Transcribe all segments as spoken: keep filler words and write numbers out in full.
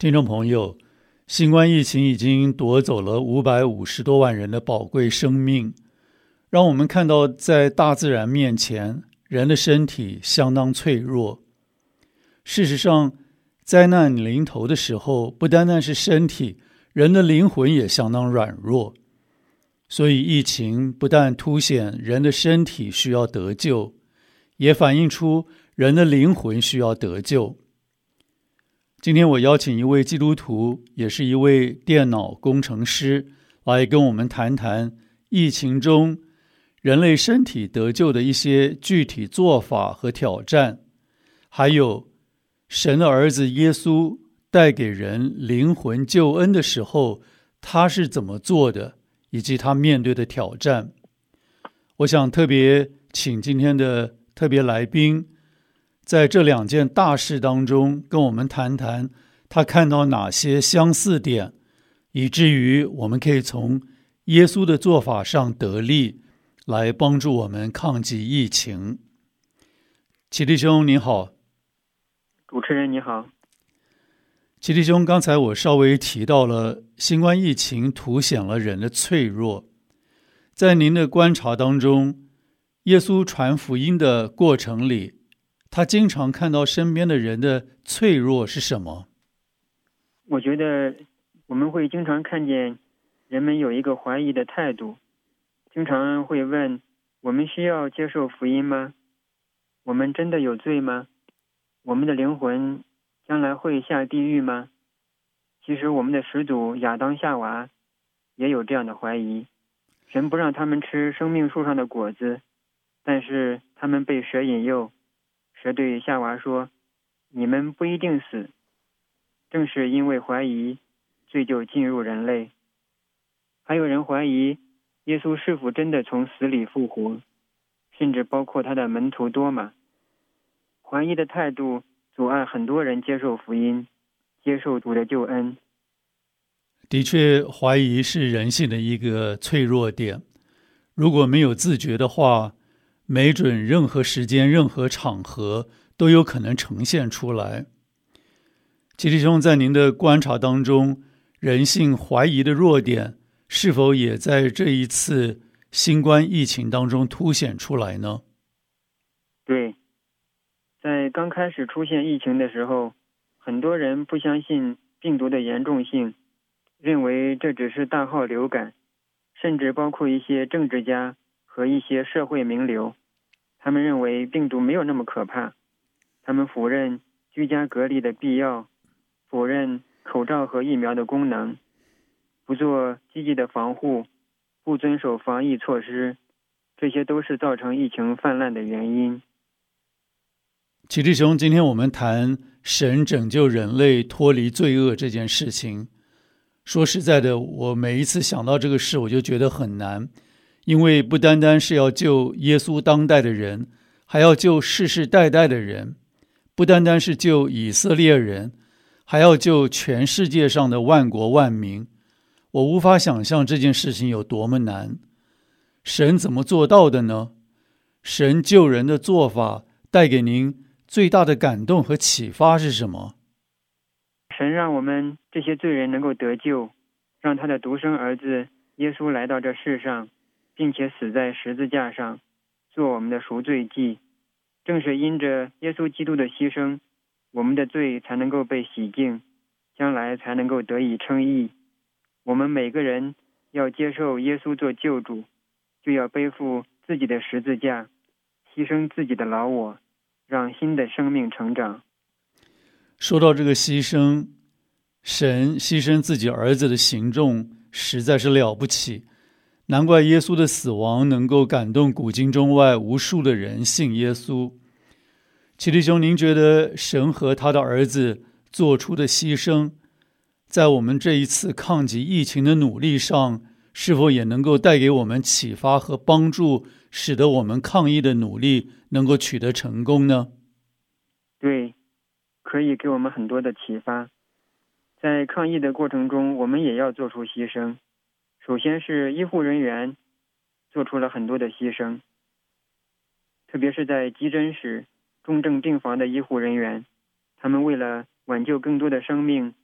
听众朋友，新冠疫情已经夺走了五百五十多万人的宝贵生命，让我们看到在大自然面前，人的身体相当脆弱。事实上，灾难临头的时候，不单单是身体，人的灵魂也相当软弱。所以疫情不但凸显人的身体需要得救，也反映出人的灵魂需要得救。今天我邀请一位基督徒，也是一位电脑工程师，来跟我们谈谈疫情中人类身体得救的一些具体做法和挑战，还有神的儿子耶稣带给人灵魂救恩的时候，他是怎么做的，以及他面对的挑战。我想特别请今天的特别来宾，在这两件大事当中跟我们谈谈他看到哪些相似点，以至于我们可以从耶稣的做法上得力，来帮助我们抗击疫情。启弟兄你好。 主持人你好。 启弟兄，刚才我稍微提到了新冠疫情凸显了人的脆弱，在您的观察当中，耶稣传福音的过程里，他经常看到身边的人的脆弱是什么？ 我觉得我们会经常看见人们有一个怀疑的态度，经常会问，我们需要接受福音吗？我们真的有罪吗？我们的灵魂将来会下地狱吗？其实我们的始祖亚当夏娃也有这样的怀疑，神不让他们吃生命树上的果子，但是他们被蛇引诱，蛇对夏娃说，你们不一定死。正是因为怀疑，罪就进入人类。还有人怀疑耶稣是否真的从死里复活，甚至包括他的门徒多马。怀疑的态度阻碍很多人接受福音，接受主的救恩。 的确，怀疑是人性的一个脆弱点，如果没有自觉的话，没准任何时间任何场合都有可能呈现出来。启弟兄，在您的观察当中，人性怀疑的弱点是否也在这一次新冠疫情当中凸显出来呢？ 对，在刚开始出现疫情的时候，很多人不相信病毒的严重性，认为这只是大号流感，甚至包括一些政治家和一些社会名流，他们认为病毒没有那么可怕，他们否认居家隔离的必要，否认口罩和疫苗的功能，不做积极的防护，不遵守防疫措施，这些都是造成疫情泛滥的原因。 启弟兄，今天我们谈神拯救人类脱离罪恶这件事情。说实在的，我每一次想到这个事，我就觉得很难，因为不单单是要救耶稣当代的人，还要救世世代代的人，不单单是救以色列人，还要救全世界上的万国万民。我无法想象这件事情有多么难。神怎么做到的呢？神救人的做法带给您最大的感动和启发是什么？ 神让我们这些罪人能够得救，让他的独生儿子耶稣来到这世上，并且死在十字架上，做我们的赎罪祭。正是因着耶稣基督的牺牲，我们的罪才能够被洗净，将来才能够得以称义。我们每个人要接受耶稣做救主，就要背负自己的十字架，牺牲自己的老我，让新的生命成长。 说到这个牺牲，神牺牲自己儿子的行动实在是了不起，难怪耶稣的死亡能够感动古今中外无数的人信耶稣。启弟兄，您觉得神和他的儿子做出的牺牲，在我们这一次抗击疫情的努力上，是否也能够带给我们启发和帮助，使得我们抗疫的努力能够取得成功呢？ 对，可以给我们很多的启发。在抗疫的过程中，我们也要做出牺牲。首先是医护人员做出了很多的牺牲，特别是在急诊室、重症病房的医护人员，他们为了挽救更多的生命，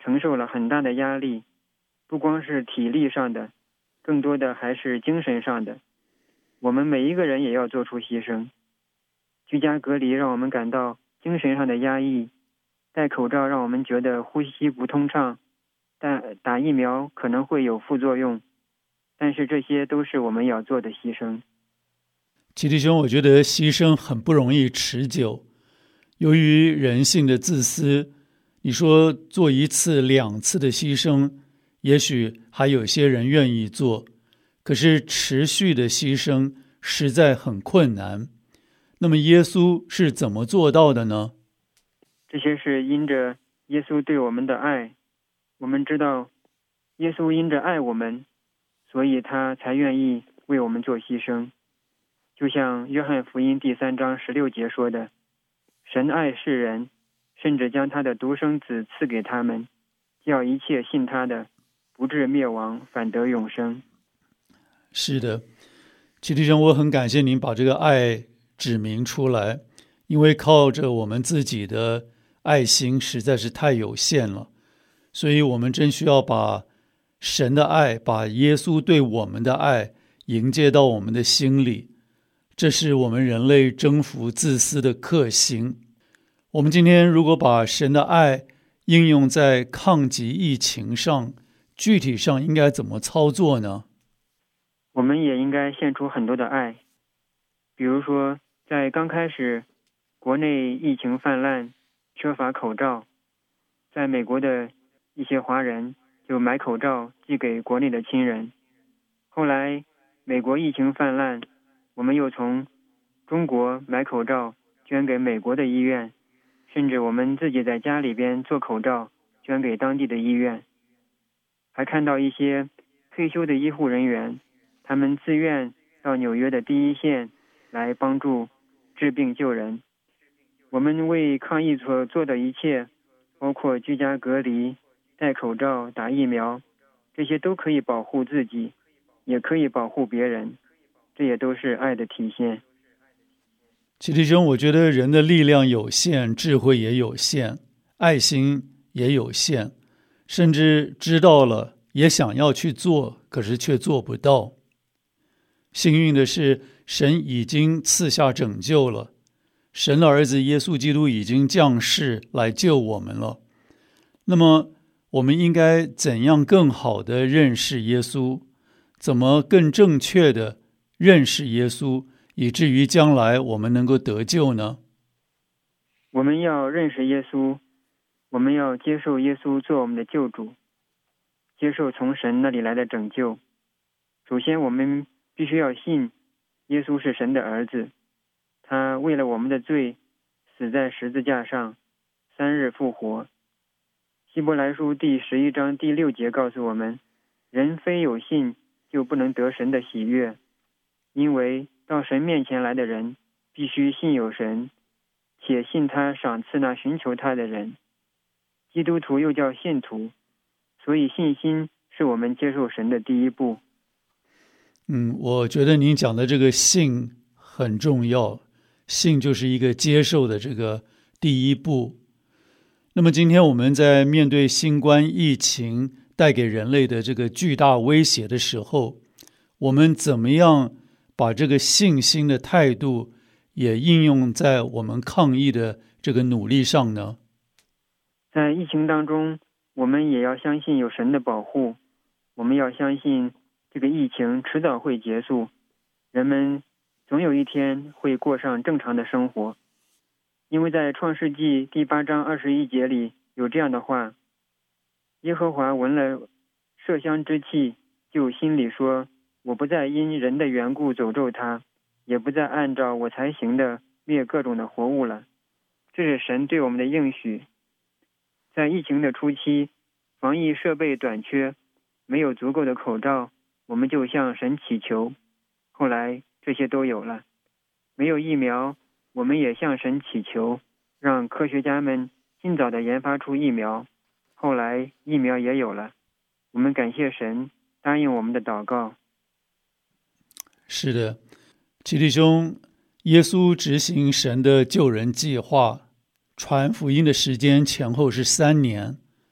承受了很大的压力，不光是体力上的，更多的还是精神上的。我们每一个人也要做出牺牲。居家隔离让我们感到精神上的压抑，戴口罩让我们觉得呼吸不通畅，但打疫苗可能会有副作用，但是这些都是我们要做的牺牲。 齐弟兄，我觉得牺牲很不容易持久，由于人性的自私，你说做一次两次的牺牲，也许还有些人愿意做，可是持续的牺牲实在很困难。那么耶稣是怎么做到的呢？ 这些是因着耶稣对我们的爱。我们知道耶稣因着爱我们，所以他才愿意为我们做牺牲。就像约翰福音第三章十六节说的，神爱世人，甚至将他的独生子赐给他们，叫一切信他的不至灭亡，反得永生。 是的，齐弟兄，我很感谢您把这个爱指明出来，因为靠着我们自己的爱心实在是太有限了，所以我们真需要把神的爱，把耶稣对我们的爱迎接到我们的心里，这是我们人类征服自私的克星。我们今天如果把神的爱应用在抗击疫情上，具体上应该怎么操作呢？ 我们也应该献出很多的爱，比如说在刚开始国内疫情泛滥，缺乏口罩，在美国的一些华人就买口罩寄给国内的亲人。后来美国疫情泛滥，我们又从中国买口罩捐给美国的医院，甚至我们自己在家里边做口罩捐给当地的医院。还看到一些退休的医护人员，他们自愿到纽约的第一线来帮助治病救人。我们为抗疫所做的一切，包括居家隔离、戴口罩、打疫苗，这些都可以保护自己，也可以保护别人，这也都是爱的体现。 齐弟兄，我觉得人的力量有限，智慧也有限，爱心也有限，甚至知道了也想要去做，可是却做不到。幸运的是，神已经赐下拯救了，神的儿子耶稣基督已经降世来救我们了。那么我们应该怎样更好地认识耶稣？怎么更正确地认识耶稣，以至于将来我们能够得救呢？ 我们要认识耶稣，我们要接受耶稣做我们的救主，接受从神那里来的拯救。首先我们必须要信耶稣是神的儿子，他为了我们的罪死在十字架上，三日复活。希伯来书第十一章第六节告诉我们，人非有信就不能得神的喜悦，因为到神面前来的人必须信有神，且信他赏赐那寻求他的人。基督徒又叫信徒，所以信心是我们接受神的第一步。 嗯，我觉得您讲的这个信很重要，信就是一个接受的这个第一步。那么今天我们在面对新冠疫情带给人类的这个巨大威胁的时候，我们怎么样把这个信心的态度也应用在我们抗疫的这个努力上呢？ 在疫情当中，我们也要相信有神的保护，我们要相信这个疫情迟早会结束，人们总有一天会过上正常的生活。因为在创世纪第八章二十一节里有这样的话，耶和华闻了麝香之气，就心里说，我不再因人的缘故诅咒他，也不再按照我才行的灭各种的活物了。这是神对我们的应许。在疫情的初期，防疫设备短缺，没有足够的口罩，我们就向神祈求，后来这些都有了。没有疫苗，我们也向神祈求，让科学家们尽早的研发出疫苗，后来疫苗也有了。我们感谢神答应我们的祷告。 是的，齐弟兄，耶稣执行神的救人计划，传福音的时间前后是三年，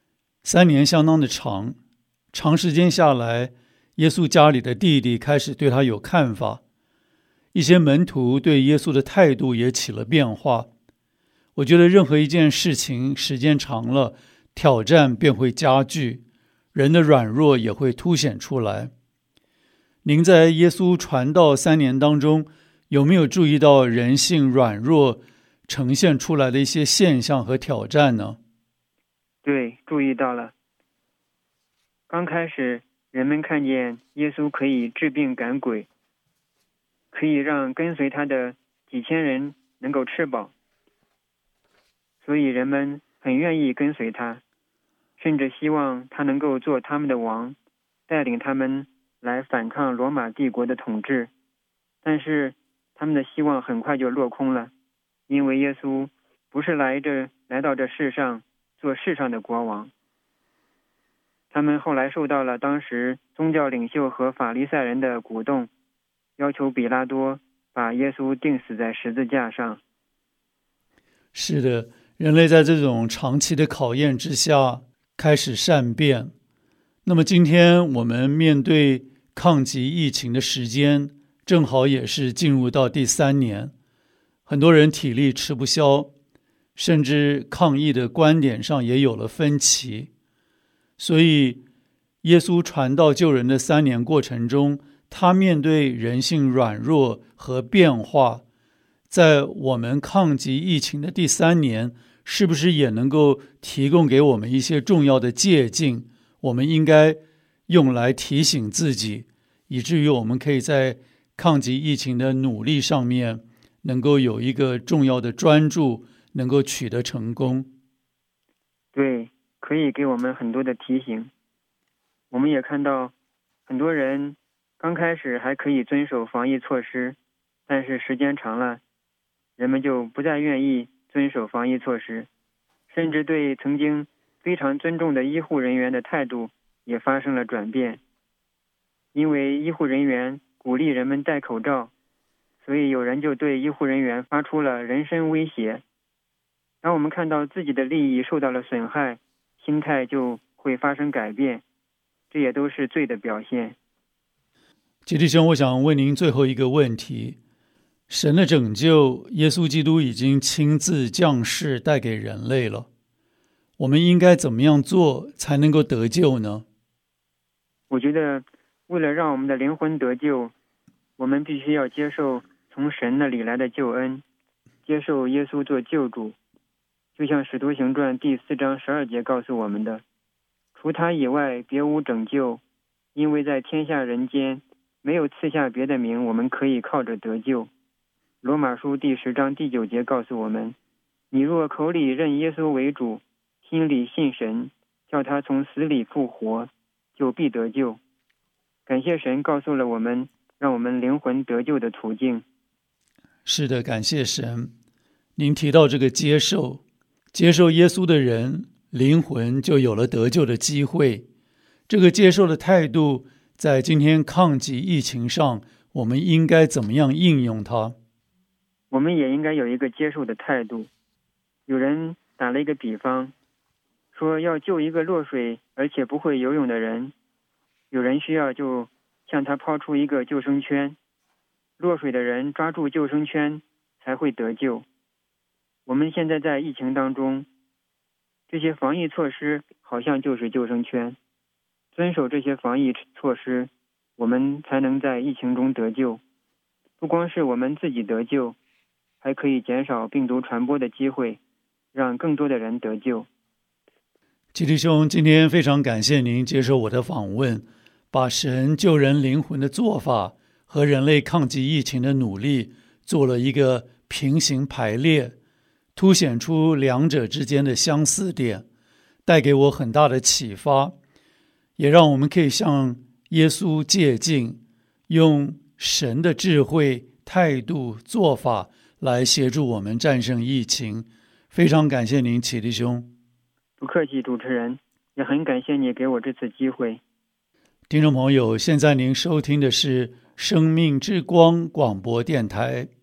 三年相当的长，长时间下来，耶稣家里的弟弟开始对他有看法，一些门徒对耶稣的态度也起了变化。我觉得任何一件事情时间长了，挑战便会加剧，人的软弱也会凸显出来。您在耶稣传道三年当中，有没有注意到人性软弱呈现出来的一些现象和挑战呢？ 对，注意到了。刚开始，人们看见耶稣可以治病赶鬼，可以让跟随他的几千人能够吃饱，所以人们很愿意跟随他，甚至希望他能够做他们的王，带领他们来反抗罗马帝国的统治。但是他们的希望很快就落空了，因为耶稣不是来这来到这世上做世上的国王。他们后来受到了当时宗教领袖和法利赛人的鼓动，要求比拉多把耶稣钉死在十字架上。 是的，人类在这种长期的考验之下开始善变。那么今天我们面对抗击疫情的时间，正好也是进入到第三年，很多人体力吃不消，甚至抗疫的观点上也有了分歧。所以耶稣传道救人的三年过程中，他面对人性软弱和变化，在我们抗击疫情的第三年，是不是也能够提供给我们一些重要的借鉴，我们应该用来提醒自己，以至于我们可以在抗击疫情的努力上面能够有一个重要的专注，能够取得成功？ 对，可以给我们很多的提醒。我们也看到很多人刚开始还可以遵守防疫措施，但是时间长了，人们就不再愿意遵守防疫措施，甚至对曾经非常尊重的医护人员的态度也发生了转变。因为医护人员鼓励人们戴口罩，所以有人就对医护人员发出了人身威胁。当我们看到自己的利益受到了损害，心态就会发生改变，这也都是罪的表现。 杰弟兄，我想问您最后一个问题：神的拯救，耶稣基督已经亲自降世带给人类了，我们应该怎么样做才能够得救呢？ 我觉得为了让我们的灵魂得救，我们必须要接受从神那里来的救恩，接受耶稣做救主。就像使徒行传第四章十二节告诉我们的，除他以外别无拯救，因为在天下人间没有赐下别的名，我们可以靠着得救。罗马书第十章第九节告诉我们，你若口里认耶稣为主，心里信神，叫他从死里复活，就必得救。感谢神告诉了我们让我们灵魂得救的途径。 是的，感谢神。您提到这个接受接受耶稣的人，灵魂就有了得救的机会。这个接受的态度，在今天抗击疫情上，我们应该怎么样应用它？ 我们也应该有一个接受的态度。有人打了一个比方，说要救一个落水而且不会游泳的人，有人需要就向他抛出一个救生圈，落水的人抓住救生圈才会得救。我们现在在疫情当中，这些防疫措施好像就是救生圈，遵守这些防疫措施，我们才能在疫情中得救。不光是我们自己得救，还可以减少病毒传播的机会，让更多的人得救。 基弟兄，今天非常感谢您接受我的访问，把神救人灵魂的做法和人类抗击疫情的努力做了一个平行排列，凸显出两者之间的相似点，带给我很大的启发，也让我们可以向耶稣借镜，用神的智慧、态度、做法来协助我们战胜疫情。非常感谢您，启弟兄。 不客气，主持人，也很感谢你给我这次机会。 听众朋友，现在您收听的是生命之光广播电台。